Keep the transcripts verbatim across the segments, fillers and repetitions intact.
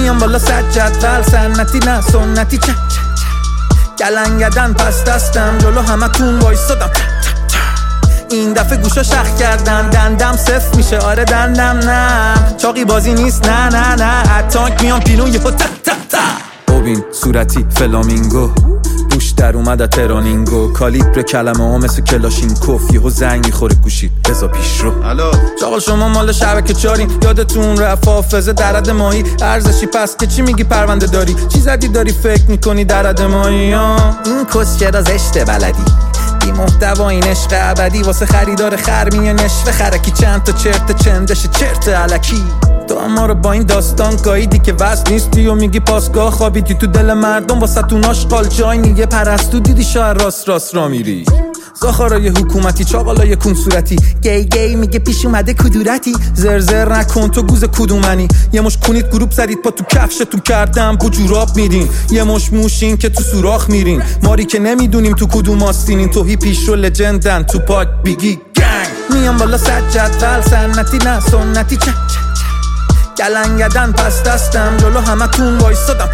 میام بالا صد جدول سنتی نه سنتی چه چه چه گلنگدن پس دستم جلو همتون وایسادم این دفعه گوشا شخ کردن دندم صف میشه آره دندم نه چاقی بازی نیست نه نه نه اتانک میام پیلون یهو تا تا تا ببین صورتی فلامینگو بوش در اومد ترانینگو کالیبر کلمه ها مثل کلاشینکوف یهو زنگ میخوره گوشید بزا پیش رو چاقل شما مال شبکه چارین یادتون رفت حافظه درد ماهی ارزشی پس که چی میگی پرونده داری چی زدی داری فکر میکنی درد ماهی ها این کس چرا زشته بلدی بی محتوا این عشق ابدی واسه خریدار خرمی نشوه خرکی چند تا چرت چندش چرت الکی تو اما رو با این داستان گاییدی که وصل نیستی و میگی پاسگاه خوابیدی تو دل مردم واسه تون آشغال جای نیه پرستو دیدی شاید راست راست را میری زاخارای حکومتی چاقالای کون صورتی گی گی میگه پیش اومده کدورتی زرزر نکن تو گوز کدومنی یه مش کنید گروپ زدید پا تو کفشتون کردم بو جوراب میرین یه مش موشین که تو سوراخ میرین ماری که نمیدونیم تو کدوم آستینین توهی پیش رو لجندن تو پاک بیگی گنگ میام بالا صد جدول سنتی نه سنتی چه چه چه گلنگدن پس دستم جلو همتون وایسادم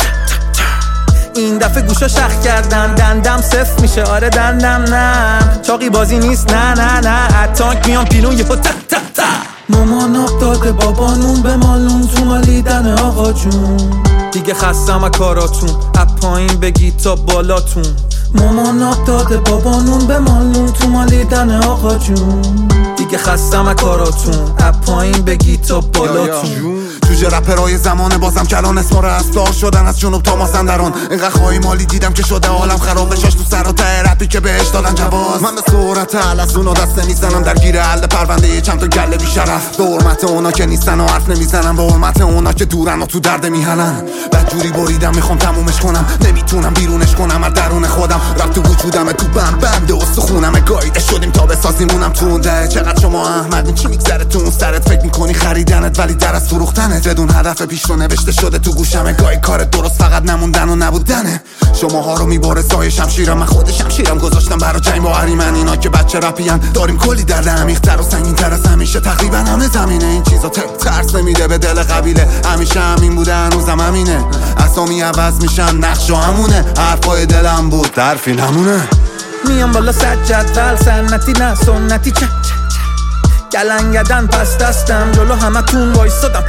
این دفعه گوشا شخ کردن دندم صف میشه آره دندم نه چاقی بازی نیست نه نه نه اتانک میام پیلون یهو تا تا تا مامان آب داده بابا نون به مالون تو مالیدن آقا جون دیگه خستم از کاراتون از پایین بگی تا بالاتون مامان آب داده بابا نون به مالون تو مالیدن آقا جون دیگه خستم از کاراتون از پایین بگی تا بالاتون جوجه رپرهای زمانه بازم کلان اسما رستار شدن از جنوب تا مازندران اینقدر خواهی مالی دیدم که شده عالم خراب بشاش تو سر و ته رپی که بهش دادن جواز من به سرعت حل اونا دست میزنم در گیر حل پرونده چند تا گله بیشرف به حرمت اونا که نیستن و حرف نمیزنم به حرمت اونا که دورن و تو درد میهنن بدجوری بریدم میخوام تمومش کنم نمیتونم بیرونش کنم از درون خودم رفت تو وجودم تو بم بنده استخونم گاییده شدیم تا بسازیمونم تو ده چقدر شما احمدین چی میگذره تو اون سرت فکر میکنی خریدنت ولی در از فروختنت بدون هدف پیش رو نوشته شده تو گوشم گاهی کار درست فقط نموندن و نبودنه شماها رو میباره سایه شمشیرم من خود شمشیرم گذاشتم برا جنگ با هریمن اینا که بچه رپیان داریم کلی درد عمیق‌تر و سنگین‌تر از همیشه تقریبا همه زمینه این چیزا ترس نمیده به دل قبیله همیشه همین بوده هنوزم همینه اسامی عوض میشن نقشا همونه حرفای دلم بود حرفی نمونه میام بالا صد جدول سنتی نه سنتی چه چه چه گلنگدن پس دستم جلو همتون وایسادم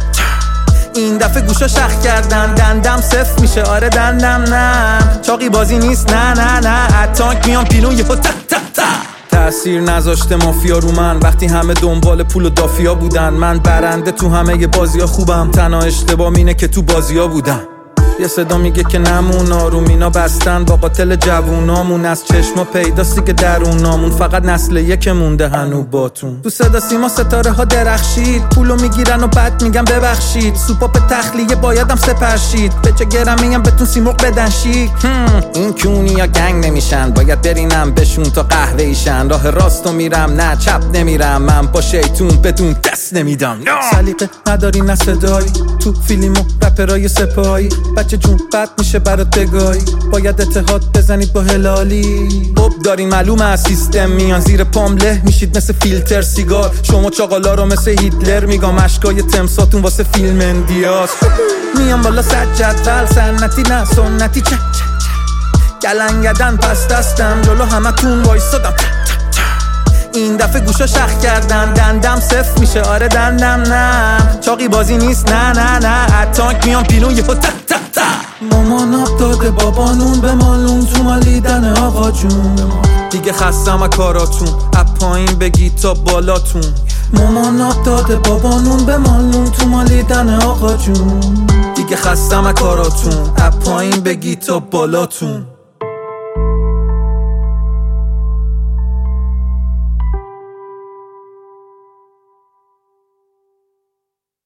این دفعه گوشا شخ کردن دندم صف میشه آره دندم نه چاقی بازی نیست نه نه نه اتانک میام پیلون یهو تا تا تا تأثیر نذاشته مافیا رو من وقتی همه دنبال پول و دافیا بودن من برنده تو همه بازی ها خوبم تنها اشتباه اینه که تو بازی ها بودم یه صدا میگه که نمون آرومینا بستن با قاتل جوونامون از چشما پیداستی که درونامون فقط نسل یک مونده هنو باتون تو صدا سیما ستاره ها درخشید پولو میگیرن و بعد میگن ببخشید سوپاپ تخلیه بایدم سپرشید به چه گرم میگم بهتون سیمرغ بدن شید این کونی یا گنگ نمیشن باید برینم بهشون تا قهوه ایشن راه راستو میرم نه چپ نمیرم من با شیطون بدون دست نمیدم سلیقه نداری نه صدایی تو فیلم و رپرای سپاهی بچه جون بد میشه برات بگاهی باید اتحاد بزنید با هلالی بب دارین معلومه از سیستم میان زیر پام له میشید مثل فیلتر سیگار شما چاقالا رو مثل هیتلر میگم اشکای تمساتون واسه فیلم اندیاس میام بالا صد جدول سنتی نه سنتی چه چه چه گلنگدن پس دستم جلو همتون وایسادم این دفعه گوشا شخ کردن دندم صف میشه آره دندم نه چاقی بازی نیست نه نه نه اتانک میام پیلون یهو تا تا تا مامان آب داده بابا نون به مالون تو مالیدن آقا جون دیگه خستم از کاراتون از پایین بگی تا بالاتون مامان آب داده بابا نون به مالون تو مالیدن آقا جون دیگه خستم از کاراتون از پایین بگی تا بالاتون